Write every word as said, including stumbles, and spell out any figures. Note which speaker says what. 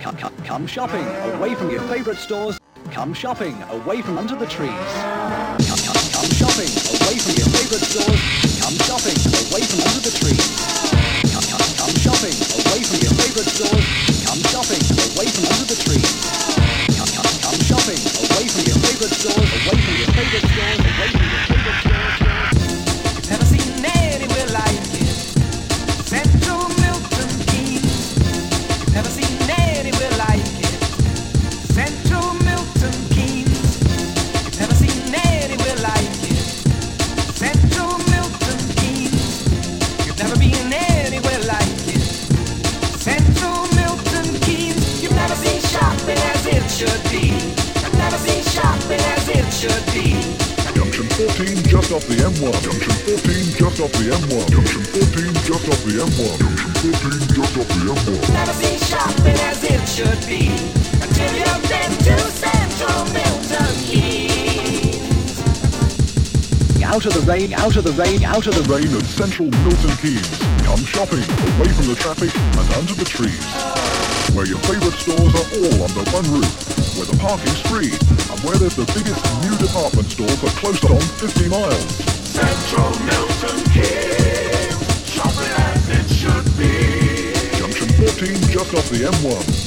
Speaker 1: Come, come, come shopping away from your favorite stores. Come shopping away from under the trees. Come, come, come shopping away from your favorite stores. Come shopping away from under the trees. Come, come, come shopping away from your favorite stores. Come shopping away from under the trees. Come, come, come shopping away from your favorite stores. Away from your favorite stores. Away from your favorite stores.
Speaker 2: You've never seen anywhere like it. Central Milton Keynes. You've never seen anywhere like it. Central Milton Keynes. You've never seen anywhere like it. Central Milton Keynes. You've never been anywhere like it. Central Milton Keynes. You've never seen shopping as it should be. You've never seen shopping as it should be.
Speaker 3: Junction fourteen just off the M one. Junction fourteen just off the M one. Junction fourteen just off the M one. Junction fourteen just off the M one.
Speaker 2: Never seen shopping as it should be until you've been to Central Milton Keynes.
Speaker 1: Out of the rain, out of the rain, out of the rain.
Speaker 3: Rain at Central Milton Keynes. Come shopping away from the traffic and under the trees. Where your favourite stores are all under one roof. Where the parking's free and where there's the biggest new department store for close on fifty miles.
Speaker 4: Central Milton Keynes, shopping as it should be.
Speaker 3: Junction fourteen just off the M one.